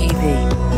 TV.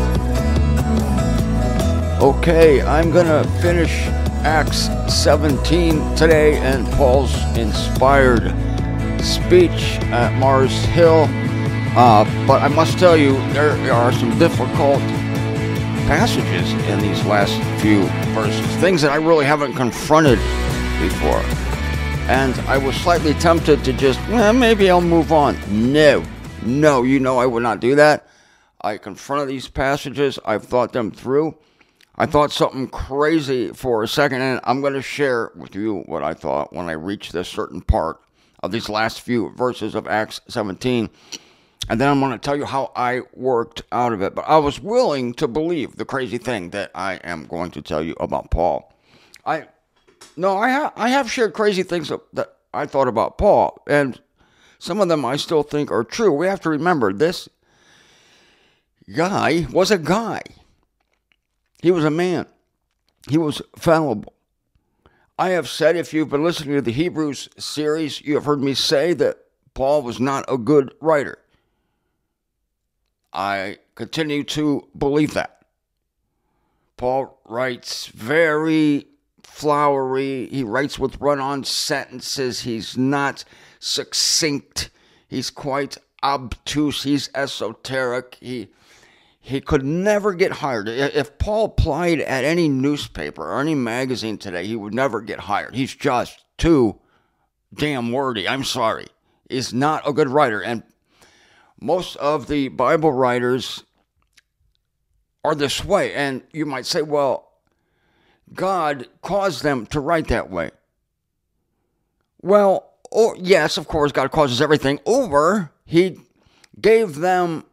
Okay, I'm going to finish Acts 17 today and Paul's inspired speech at Mars Hill. But I must tell you, there are some difficult passages in these last few verses, things that I really haven't confronted before. And I was slightly tempted to just, maybe I'll move on. No, you know I would not do that. I confronted these passages. I've thought them through. I thought something crazy for a second, and I'm going to share with you what I thought when I reached this certain part of these last few verses of Acts 17. And then I'm going to tell you how I worked out of it. But I was willing to believe the crazy thing that I am going to tell you about Paul. I have shared crazy things that I thought about Paul, and some of them I still think are true. We have to remember, this guy was a guy. He was a man. He was fallible. I have said, if you've been listening to the Hebrews series, you have heard me say that Paul was not a good writer. I continue to believe that. Paul writes very flowery. He writes with run-on sentences. He's not succinct. He's quite obtuse. He's esoteric. He could never get hired. If Paul applied at any newspaper or any magazine today, he would never get hired. He's just too damn wordy. I'm sorry. He's not a good writer. And most of the Bible writers are this way. And you might say, well, God caused them to write that way. Well, yes, of course, God causes everything. Or He gave them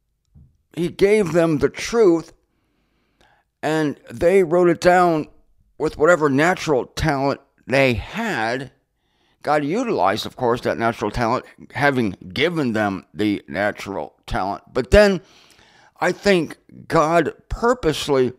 the truth, and they wrote it down with whatever natural talent they had. God utilized, of course, that natural talent, having given them the natural talent. But then I think God purposely...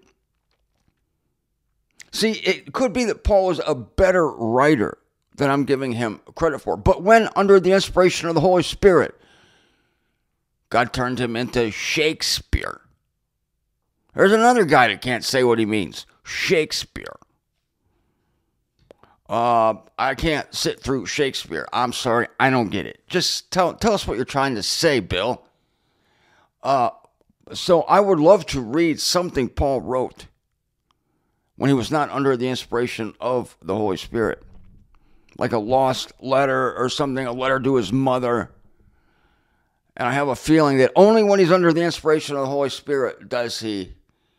See, it could be that Paul is a better writer than I'm giving him credit for. But when under the inspiration of the Holy Spirit, God turned him into Shakespeare. There's another guy that can't say what he means. Shakespeare. I can't sit through Shakespeare. I'm sorry, I don't get it. Just tell us what you're trying to say, Bill. So I would love to read something Paul wrote when he was not under the inspiration of the Holy Spirit. Like a lost letter or something, a letter to his mother. And I have a feeling that only when he's under the inspiration of the Holy Spirit does he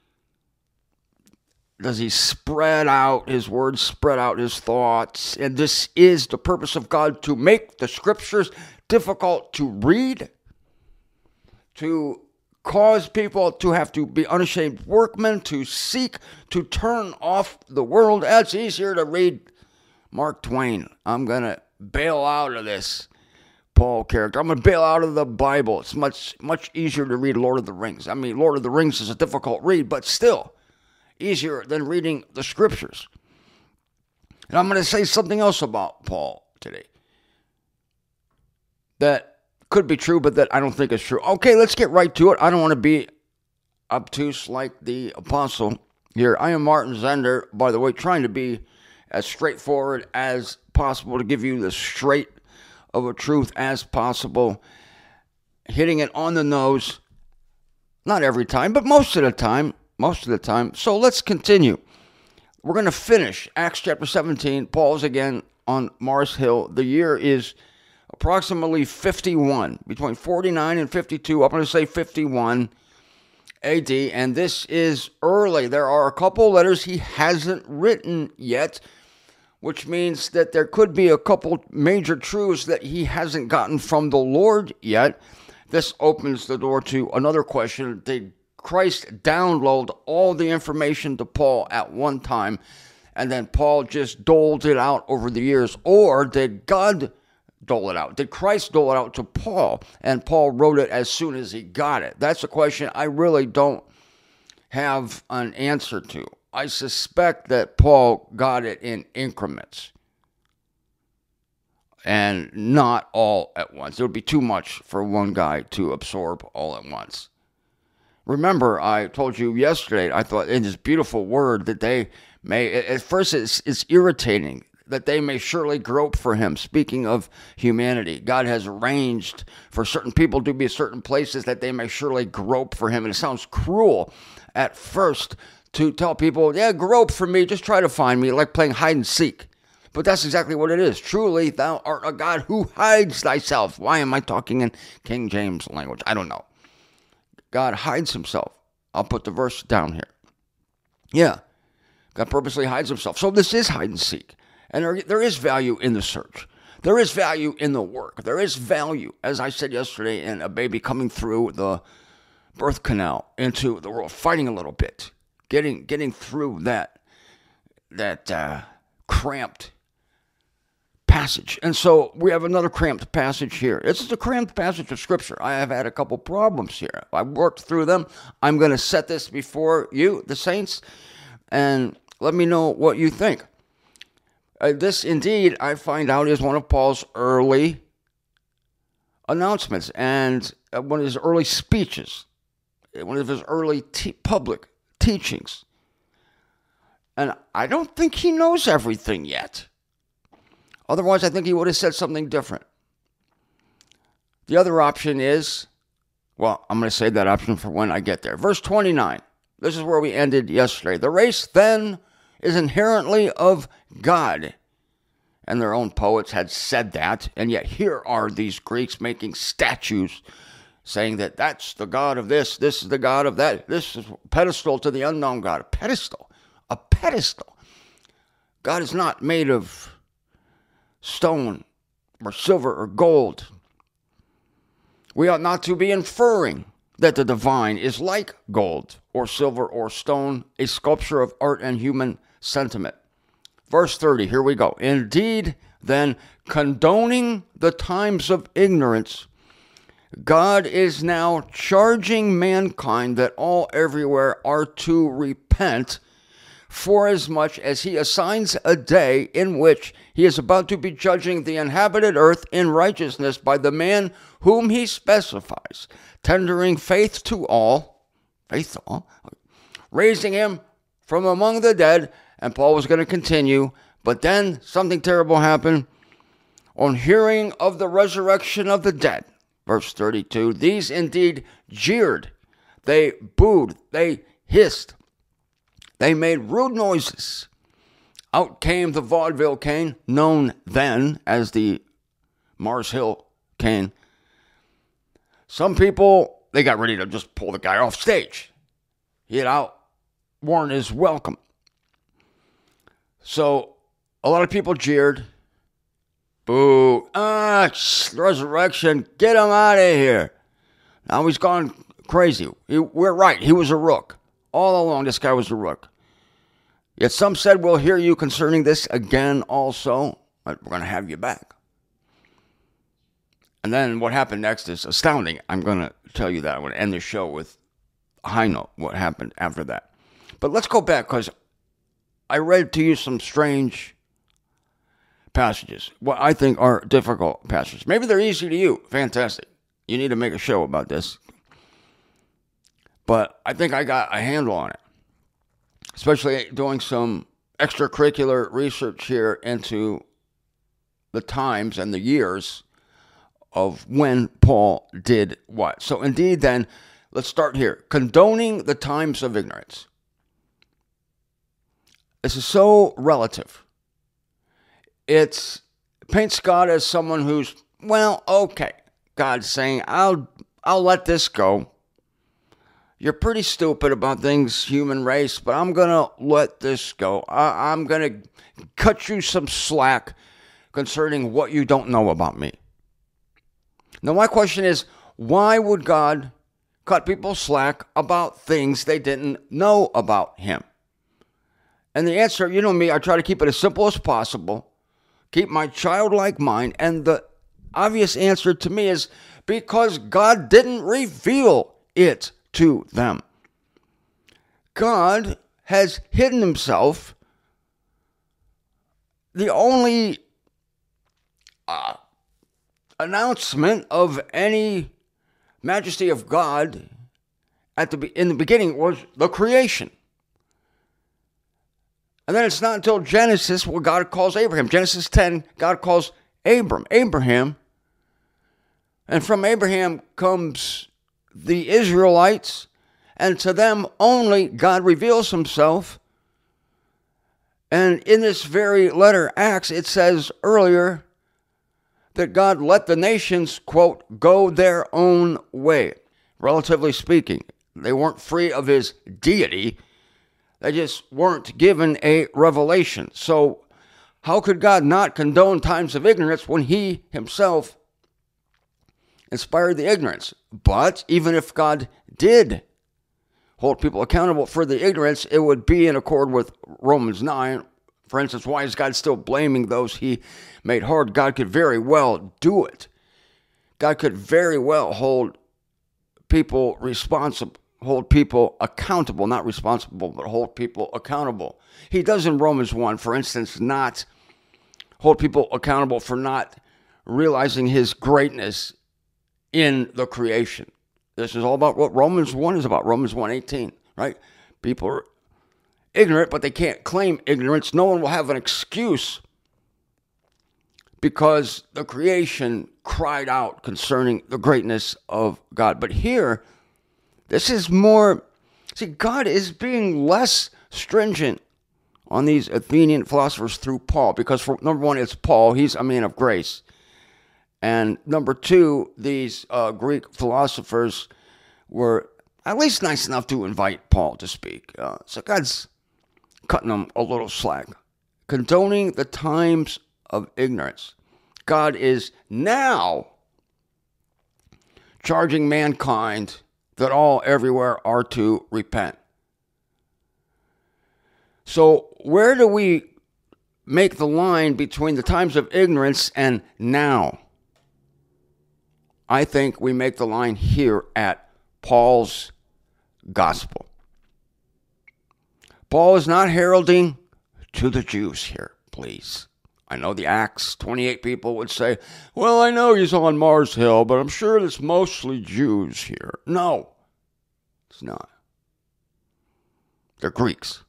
spread out his words, spread out his thoughts. And this is the purpose of God, to make the scriptures difficult to read, to cause people to have to be unashamed workmen, to seek to turn off the world. It's easier to read Mark Twain. I'm going to bail out of this Paul character. I'm going to bail out of the Bible. It's much easier to read Lord of the Rings. I mean, Lord of the Rings is a difficult read, but still easier than reading the scriptures. And I'm going to say something else about Paul today that could be true, but that I don't think is true. Okay, let's get right to it. I don't want to be obtuse like the apostle here. I am Martin Zender, by the way, trying to be as straightforward as possible, to give you the straight of a truth as possible, hitting it on the nose, not every time, but most of the time. So let's continue. We're going to finish Acts chapter 17. Paul's again on Mars Hill. The year is approximately 51, between 49 and 52. I'm going to say 51 AD, and this is early. There are a couple letters he hasn't written yet, which means that there could be a couple major truths that he hasn't gotten from the Lord yet. This opens the door to another question. Did Christ download all the information to Paul at one time, and then Paul just doled it out over the years? Or did God dole it out? Did Christ dole it out to Paul, and Paul wrote it as soon as he got it? That's a question I really don't have an answer to. I suspect that Paul got it in increments and not all at once. It would be too much for one guy to absorb all at once. Remember, I told you yesterday, I thought in this beautiful word that they may, at first it's irritating, that they may surely grope for him. Speaking of humanity, God has arranged for certain people to be at certain places that they may surely grope for him. And it sounds cruel at first to tell people, yeah, grope for me, just try to find me, like playing hide and seek. But that's exactly what it is. Truly, thou art a God who hides thyself. Why am I talking in King James language? I don't know. God hides himself. I'll put the verse down here. Yeah, God purposely hides himself. So this is hide and seek. And there is value in the search. There is value in the work. There is value, as I said yesterday, in a baby coming through the birth canal into the world, fighting a little bit, getting through that cramped passage. And so we have another cramped passage here. This is a cramped passage of Scripture. I have had a couple problems here. I worked through them. I'm going to set this before you, the saints, and let me know what you think. This, indeed, I find out, is one of Paul's early announcements and one of his early speeches, one of his early public teachings. And I don't think he knows everything yet. Otherwise, I think he would have said something different. The other option is, well, I'm going to save that option for when I get there. Verse 29. This is where we ended yesterday. The race then is inherently of God. And their own poets had said that. And yet here are these Greeks making statues saying that that's the God of this is the God of that. This is a pedestal to the unknown God. A pedestal. A pedestal. God is not made of stone or silver or gold. We ought not to be inferring that the divine is like gold or silver or stone, a sculpture of art and human sentiment. Verse 30, here we go. Indeed, then, condoning the times of ignorance, God is now charging mankind that all everywhere are to repent, forasmuch as he assigns a day in which he is about to be judging the inhabited earth in righteousness by the man whom he specifies, tendering faith to all, raising him from among the dead. And Paul was going to continue, but then something terrible happened. On hearing of the resurrection of the dead, verse 32, these indeed jeered, they booed, they hissed, they made rude noises. Out came the vaudeville cane, known then as the Mars Hill cane. Some people, they got ready to just pull the guy off stage. He had outworn his welcome. So a lot of people jeered. Boo. Resurrection. Get him out of here. Now he's gone crazy. We're right. He was a rook. All along, this guy was a rook. Yet some said, we'll hear you concerning this again also. But we're going to have you back. And then what happened next is astounding. I'm going to tell you that. I'm going to end the show with a high note, what happened after that. But let's go back, because I read to you some strange passages, what I think are difficult passages. Maybe they're easy to you. Fantastic. You need to make a show about this. But I think I got a handle on it, especially doing some extracurricular research here into the times and the years of when Paul did what. So indeed, then, let's start here. Condoning the times of ignorance. This is so relative. It paints God as someone who's, well, okay. God's saying, I'll let this go. You're pretty stupid about things, human race, but I'm going to let this go. I'm going to cut you some slack concerning what you don't know about me. Now, my question is, why would God cut people slack about things they didn't know about him? And the answer, you know me, I try to keep it as simple as possible, keep my childlike mind, and the obvious answer to me is because God didn't reveal it to them. God has hidden himself. The only announcement of any majesty of God in the beginning was the creation. And then it's not until Genesis where God calls Abraham. Genesis 10, God calls Abraham. And from Abraham comes the Israelites. And to them only God reveals himself. And in this very letter, Acts, it says earlier that God let the nations, quote, go their own way. Relatively speaking, they weren't free of his deity. They just weren't given a revelation. So how could God not condone times of ignorance when he himself inspired the ignorance? But even if God did hold people accountable for the ignorance, it would be in accord with Romans 9. For instance, why is God still blaming those he made hard? God could very well do it. God could very well hold people responsible, hold people accountable, not responsible, but hold people accountable. He does in Romans 1, for instance, not hold people accountable for not realizing his greatness in the creation. This is all about what Romans 1 is about, Romans 1:18, right? People are ignorant, but they can't claim ignorance. No one will have an excuse because the creation cried out concerning the greatness of God. But here, this is more, see, God is being less stringent on these Athenian philosophers through Paul, because for number one, it's Paul. He's a man of grace. And number two, these Greek philosophers were at least nice enough to invite Paul to speak. So God's cutting them a little slack. Condoning the times of ignorance. God is now charging mankind that all everywhere are to repent. So where do we make the line between the times of ignorance and now? I think we make the line here at Paul's gospel. Paul is not heralding to the Jews here, please. I know the Acts 28 people would say, well, I know he's on Mars Hill, but I'm sure it's mostly Jews here. No, it's not. They're Greeks.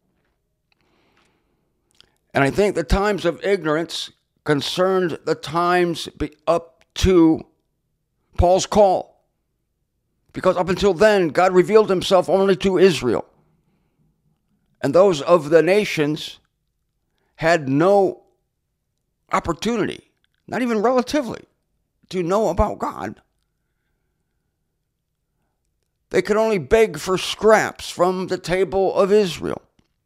And I think the times of ignorance concerned the times up to Paul's call. Because up until then, God revealed himself only to Israel. And those of the nations had no opportunity, not even relatively, to know about God. They could only beg for scraps from the table of Israel.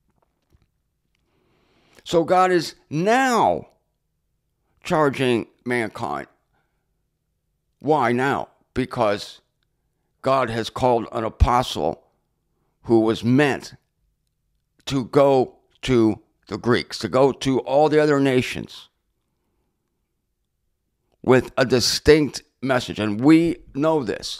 So God is now charging mankind. Why now? Because God has called an apostle who was meant to go to the Greeks, to go to all the other nations with a distinct message. And we know this.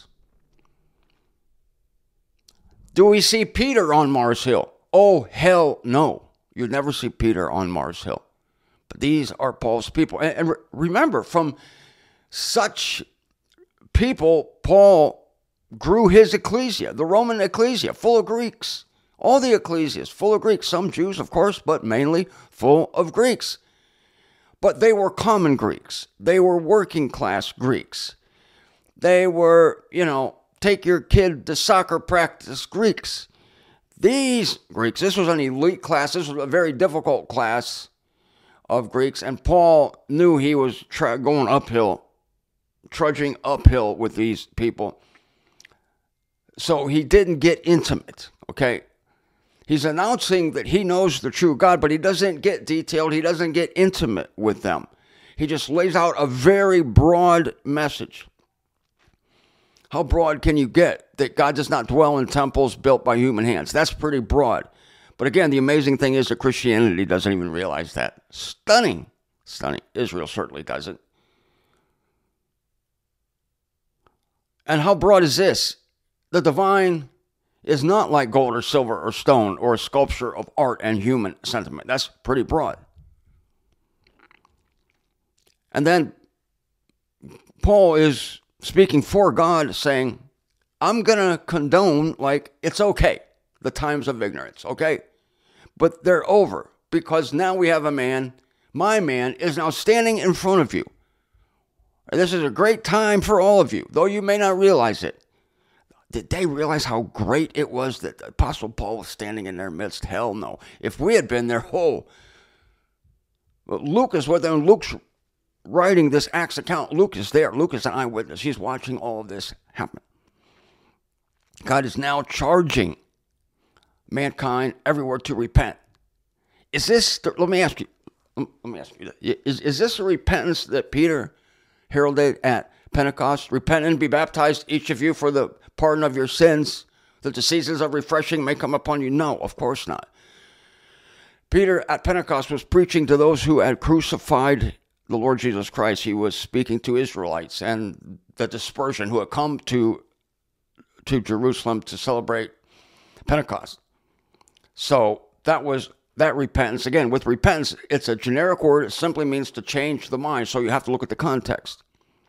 Do we see Peter on Mars Hill? Oh, hell no. You'd never see Peter on Mars Hill. But these are Paul's people. And remember, from such people, Paul grew his ecclesia, the Roman ecclesia, full of Greeks. All the ecclesias, full of Greeks. Some Jews, of course, but mainly full of Greeks. But they were common Greeks. They were working class Greeks. They were, take your kid to soccer practice Greeks. These Greeks, this was an elite class. This was a very difficult class of Greeks. And Paul knew he was going uphill, trudging uphill with these people. So he didn't get intimate, okay? He's announcing that he knows the true God, but he doesn't get detailed. He doesn't get intimate with them. He just lays out a very broad message. How broad can you get? That God does not dwell in temples built by human hands. That's pretty broad. But again, the amazing thing is that Christianity doesn't even realize that. Stunning. Stunning. Israel certainly doesn't. And how broad is this? The divine is not like gold or silver or stone or a sculpture of art and human sentiment. That's pretty broad. And then Paul is speaking for God, saying, I'm going to condone, like, it's okay, the times of ignorance, okay? But they're over because now we have a man, my man, is now standing in front of you. This is a great time for all of you, though you may not realize it. Did they realize how great it was that the Apostle Paul was standing in their midst? Hell no. If we had been there, Luke is with them. Luke's writing this Acts account. Luke is there. Luke is an eyewitness. He's watching all of this happen. God is now charging mankind everywhere to repent. Is this, let me ask you, is this a repentance that Peter heralded at Pentecost? Repent and be baptized, each of you, for the pardon of your sins, that the seasons of refreshing may come upon you? No, of course not. Peter at Pentecost was preaching to those who had crucified the Lord Jesus Christ. He was speaking to Israelites and the dispersion who had come to Jerusalem to celebrate Pentecost. So that was that repentance. Again, with repentance, it's a generic word. It simply means to change the mind. So you have to look at the context.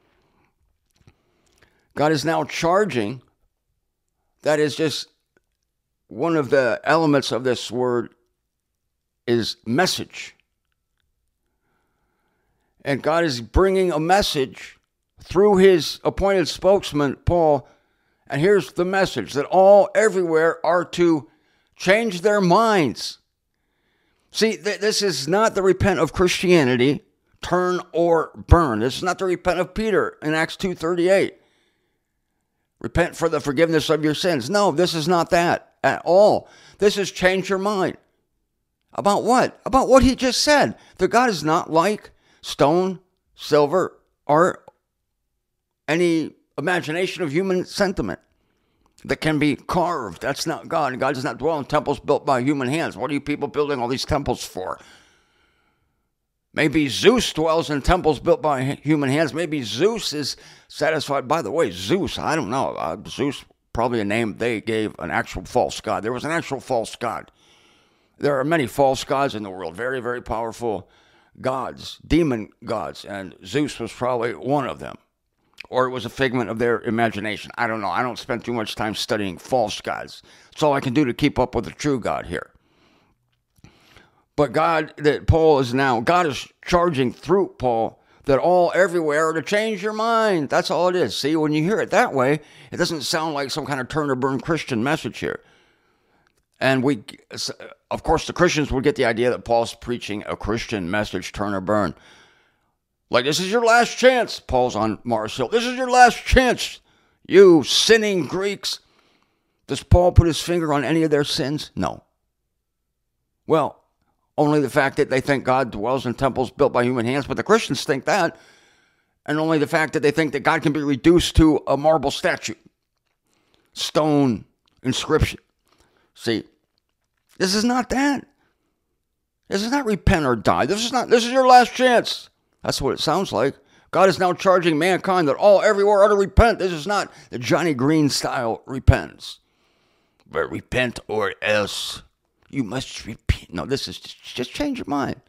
God is now charging. That is just one of the elements of this word is message. And God is bringing a message through his appointed spokesman, Paul. And here's the message, that all everywhere are to change their minds. See, this is not the repent of Christianity, turn or burn. This is not the repent of Peter in Acts 2:38. Repent for the forgiveness of your sins. No, this is not that at all. This is change your mind. About what? About what he just said. That God is not like stone, silver, or any imagination of human sentiment that can be carved. That's not God. God does not dwell in temples built by human hands. What are you people building all these temples for? Maybe Zeus dwells in temples built by human hands. Maybe Zeus is satisfied. By the way, Zeus, I don't know. Zeus, probably a name they gave an actual false god. There was an actual false god. There are many false gods in the world, very, very powerful gods, demon gods, and Zeus was probably one of them. Or it was a figment of their imagination. I don't know. I don't spend too much time studying false gods. It's all I can do to keep up with the true God here. But God is charging through Paul that all everywhere are to change your mind. That's all it is. See, when you hear it that way, it doesn't sound like some kind of turn or burn Christian message here. And of course, the Christians would get the idea that Paul's preaching a Christian message, turn or burn. Like, this is your last chance. Paul's on Mars Hill. This is your last chance, you sinning Greeks. Does Paul put his finger on any of their sins? No. Well, only the fact that they think God dwells in temples built by human hands, but the Christians think that. And only the fact that they think that God can be reduced to a marble statue, stone inscription. See, this is not that. This is not repent or die. This is your last chance. That's what it sounds like. God is now charging mankind that all everywhere are to repent. This is not the Johnny Green style repentance. But repent or else you must repent. No, this is just change your mind.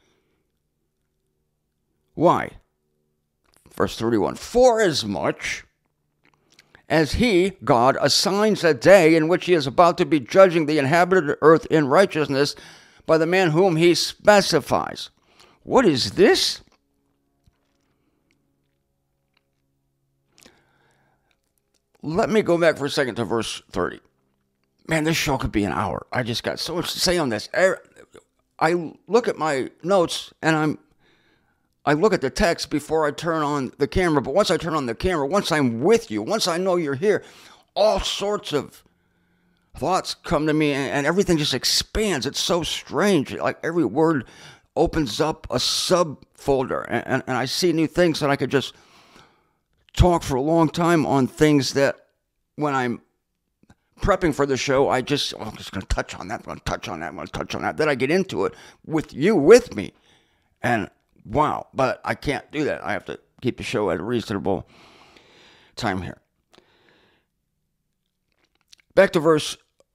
Why? Verse 31. Forasmuch as he, God, assigns a day in which he is about to be judging the inhabited earth in righteousness by the man whom he specifies. What is this? Let me go back for a second to verse 30. Man, this show could be an hour. I just got so much to say on this. I look at my notes and I look at the text before I turn on the camera. But once I turn on the camera, once I'm with you, once I know you're here, all sorts of thoughts come to me and everything just expands. It's so strange. Like every word opens up a subfolder and I see new things that I could just talk for a long time on things that when I'm prepping for the show, I'm just going to touch on that, I'm going to touch on that, I'm going to touch on that. Then I get into it with you, with me. And wow, but I can't do that. I have to keep the show at a reasonable time here. Back to verse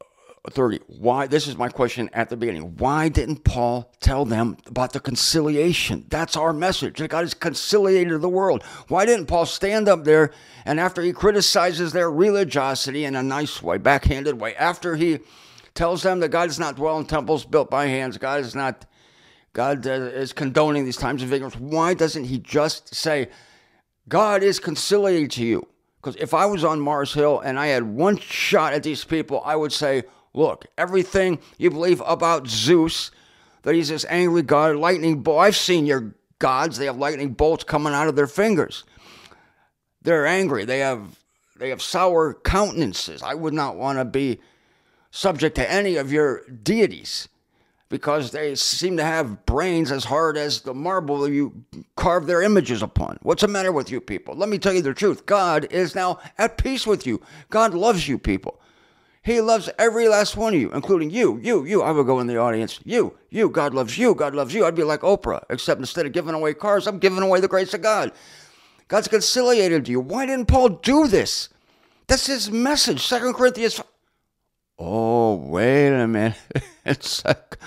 30. Why? This is my question at the beginning. Why didn't Paul tell them about the conciliation? That's our message. That God has conciliated the world. Why didn't Paul stand up there and after he criticizes their religiosity in a nice way, backhanded way, after he tells them that God does not dwell in temples built by hands, God is condoning these times of ignorance, why doesn't he just say, God is conciliating to you? Because if I was on Mars Hill and I had one shot at these people, I would say, look, everything you believe about Zeus, that he's this angry god, lightning bolt. I've seen your gods. They have lightning bolts coming out of their fingers. They're angry. They have sour countenances. I would not want to be subject to any of your deities because they seem to have brains as hard as the marble you carve their images upon. What's the matter with you people? Let me tell you the truth. God is now at peace with you. God loves you people. He loves every last one of you, including you. I would go in the audience. You, God loves you. God loves you. I'd be like Oprah, except instead of giving away cars, I'm giving away the grace of God. God's conciliated you. Why didn't Paul do this? That's his message. 2 Corinthians 5. Oh, wait a minute. It's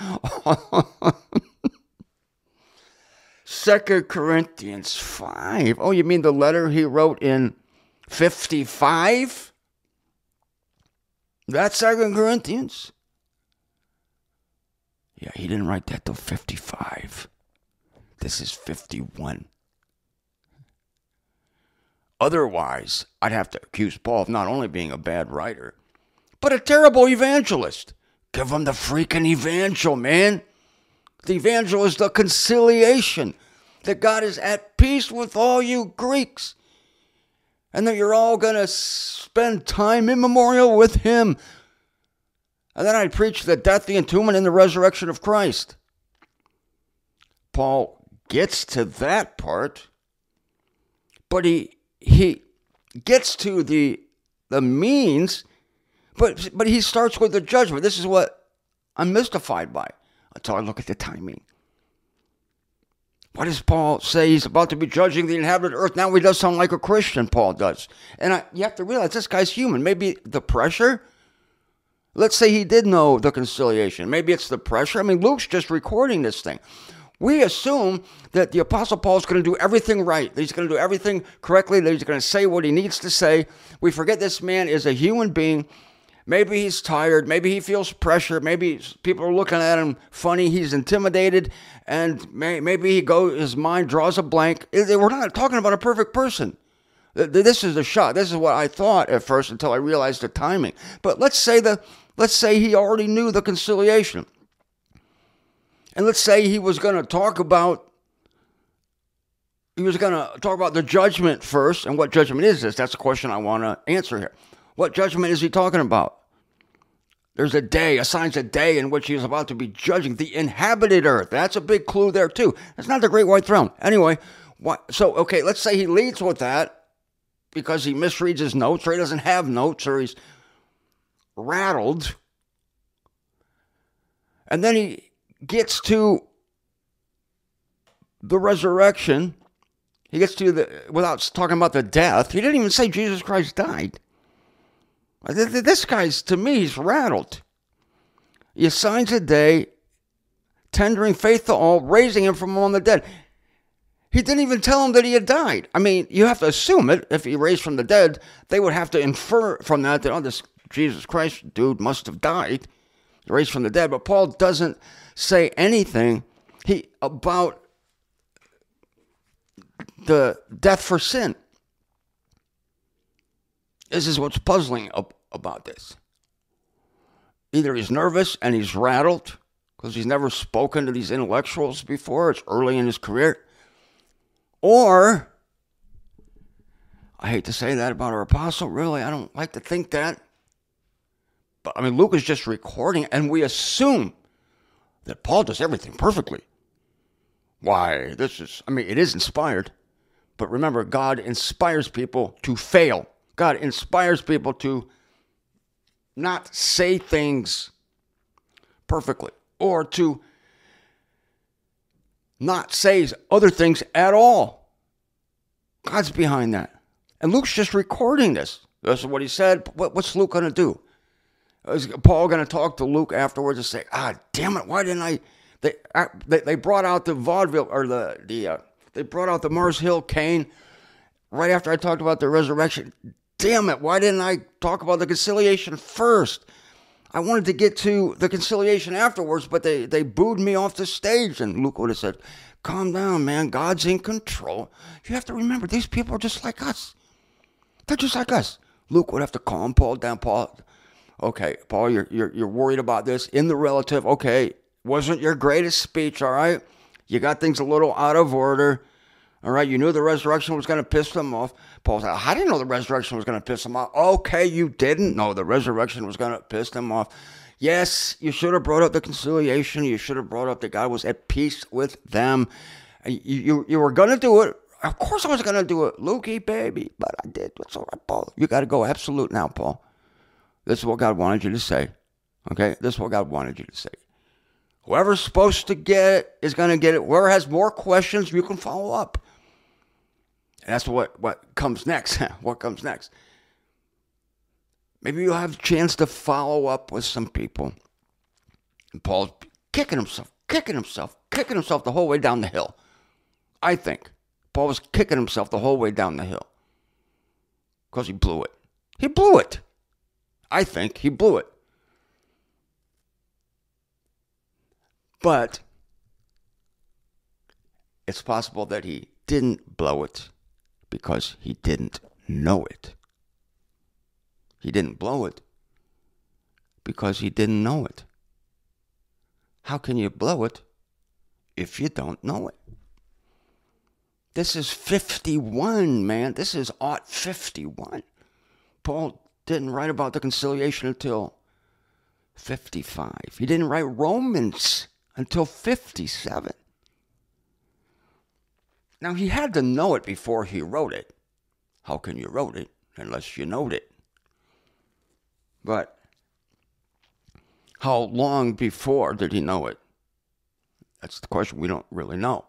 2 Corinthians 5. Oh, you mean the letter he wrote in 55? That's 2 Corinthians? Yeah, he didn't write that till 55. This is 51. Otherwise, I'd have to accuse Paul of not only being a bad writer, but a terrible evangelist. Give him the freaking evangel, man. The evangel is the conciliation. That God is at peace with all you Greeks. And that you're all going to spend time immemorial with him. And then I preach the death, the entombment, and the resurrection of Christ. Paul gets to that part, but he gets to the means, but he starts with the judgment. This is what I'm mystified by until I look at the timing. What does Paul say? He's about to be judging the inhabited earth. Now he does sound like a Christian, Paul does. And you have to realize this guy's human. Maybe the pressure. Let's say he did know the conciliation. Maybe it's the pressure. I mean, Luke's just recording this thing. We assume that the Apostle Paul is going to do everything right. That he's going to do everything correctly. That he's going to say what he needs to say. We forget this man is a human being. Maybe he's tired. Maybe he feels pressure. Maybe people are looking at him funny. He's intimidated. And maybe his mind draws a blank. We're not talking about a perfect person. This is a shot. This is what I thought at first until I realized the timing. But let's say he already knew the conciliation. And let's say he was going to talk about the judgment first. And what judgment is this? That's the question I want to answer here. What judgment is he talking about? There's assigns a day in which he is about to be judging the inhabited earth. That's a big clue there too. It's not the great white throne. Anyway, let's say he leads with that because he misreads his notes or he doesn't have notes or he's rattled. And then he gets to the resurrection. He gets to without talking about the death. He didn't even say Jesus Christ died. This guy's, to me, he's rattled. He assigns a day, tendering faith to all, raising him from among the dead. He didn't even tell him that he had died. I mean, you have to assume it. If he raised from the dead, they would have to infer from that, this Jesus Christ dude must have died. He raised from the dead. But Paul doesn't say anything about the death for sin. This is what's puzzling about this. Either he's nervous and he's rattled because he's never spoken to these intellectuals before. It's early in his career. Or, I hate to say that about our apostle, really. I don't like to think that. But, Luke is just recording, and we assume that Paul does everything perfectly. Why, it is inspired. But remember, God inspires people to fail. God inspires people to not say things perfectly or to not say other things at all. God's behind that. And Luke's just recording this. This is what he said. What's Luke going to do? Is Paul going to talk to Luke afterwards and say, damn it, why didn't I? They brought out the vaudeville, or they brought out the Mars Hill Cain right after I talked about the resurrection. Damn it, why didn't I talk about the conciliation first? I wanted to get to the conciliation afterwards, but they booed me off the stage. And Luke would have said, calm down, man. God's in control. You have to remember, these people are just like us. They're just like us. Luke would have to calm Paul down. Paul, okay, Paul, you're worried about this. In the relative, okay, wasn't your greatest speech, all right? You got things a little out of order. All right, you knew the resurrection was going to piss them off. Paul said, I didn't know the resurrection was going to piss them off. Okay, you didn't know the resurrection was going to piss them off. Yes, you should have brought up the conciliation. You should have brought up that God was at peace with them. You were going to do it. Of course I was going to do it, Lukey, baby. But I did. It's all right, Paul. You got to go absolute now, Paul. This is what God wanted you to say. Okay? This is what God wanted you to say. Whoever's supposed to get it is going to get it. Whoever has more questions, you can follow up. And that's what comes next. What comes next? Maybe you'll have a chance to follow up with some people. And Paul's kicking himself the whole way down the hill. I think Paul was kicking himself the whole way down the hill. Because he blew it. He blew it. I think he blew it. But it's possible that he didn't blow it because he didn't know it. He didn't blow it because he didn't know it. How can you blow it if you don't know it? This is 51, man. This is ought 51. Paul didn't write about the conciliation until 55. He didn't write Romans until 57. Now, he had to know it before he wrote it. How can you wrote it unless you knowed it? But how long before did he know it? That's the question we don't really know.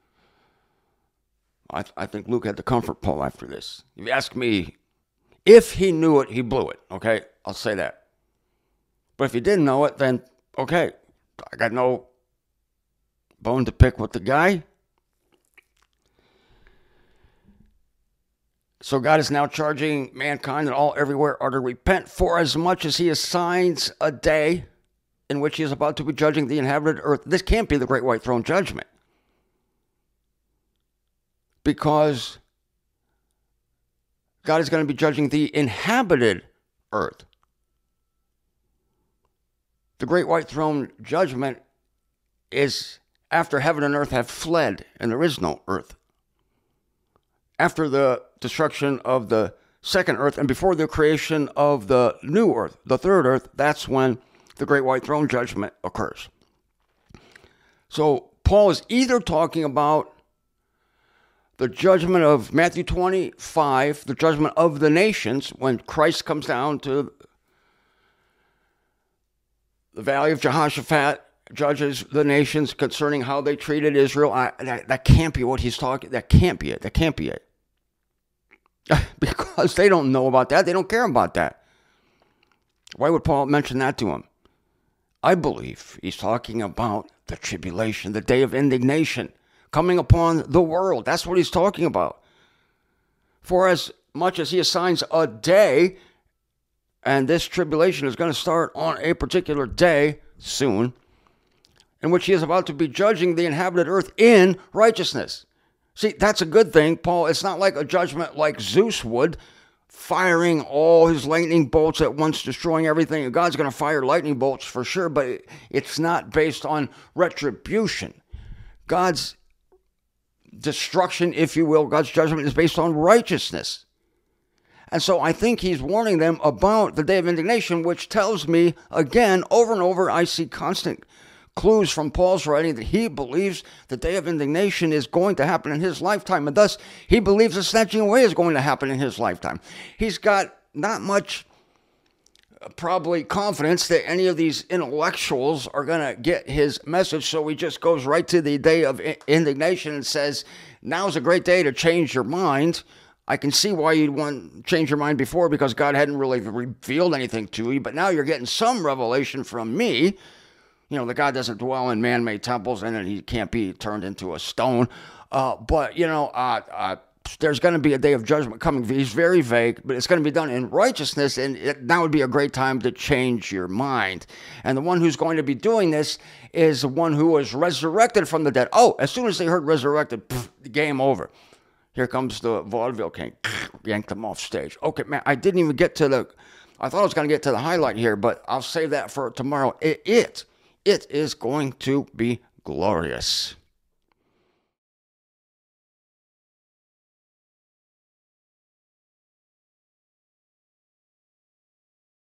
I think Luke had to comfort Paul after this. If you ask me, if he knew it, he blew it. Okay, I'll say that. But if he didn't know it, then okay, I got no bone to pick with the guy. So God is now charging mankind and all everywhere are to repent, for as much as he assigns a day in which he is about to be judging the inhabited earth. This can't be the great white throne judgment. Because God is going to be judging the inhabited earth. The great white throne judgment is after heaven and earth have fled and there is no earth. After the destruction of the second earth and before the creation of the new earth, the third earth, that's when the great white throne judgment occurs. So Paul is either talking about the judgment of Matthew 25, the judgment of the nations, when Christ comes down to the valley of Jehoshaphat, judges the nations concerning how they treated Israel. That can't be what he's talking. That can't be it. That can't be it. Because they don't know about that. They don't care about that. Why would Paul mention that to him? I believe he's talking about the tribulation, the day of indignation coming upon the world. That's what he's talking about. For as much as he assigns a day, and this tribulation is going to start on a particular day soon, in which he is about to be judging the inhabited earth in righteousness. See, that's a good thing, Paul. It's not like a judgment like Zeus would, firing all his lightning bolts at once, destroying everything. God's going to fire lightning bolts for sure, but it's not based on retribution. God's destruction, if you will, God's judgment is based on righteousness. And so I think he's warning them about the day of indignation, which tells me, again, over and over, I see constant clues from Paul's writing that he believes the day of indignation is going to happen in his lifetime, and thus he believes the snatching away is going to happen in his lifetime. He's got not much probably confidence that any of these intellectuals are going to get his message, so he just goes right to the day of indignation and says, now's a great day to change your mind. I can see why you'd want to change your mind before, because God hadn't really revealed anything to you, but now you're getting some revelation from me. You know, that God doesn't dwell in man-made temples and that he can't be turned into a stone. But, there's going to be a day of judgment coming. He's very vague, but it's going to be done in righteousness, and that would be a great time to change your mind. And the one who's going to be doing this is the one who was resurrected from the dead. Oh, as soon as they heard resurrected, game over. Here comes the vaudeville king. Yanked him off stage. Okay, man, I didn't even get to I thought I was going to get to the highlight here, but I'll save that for tomorrow. It is going to be glorious.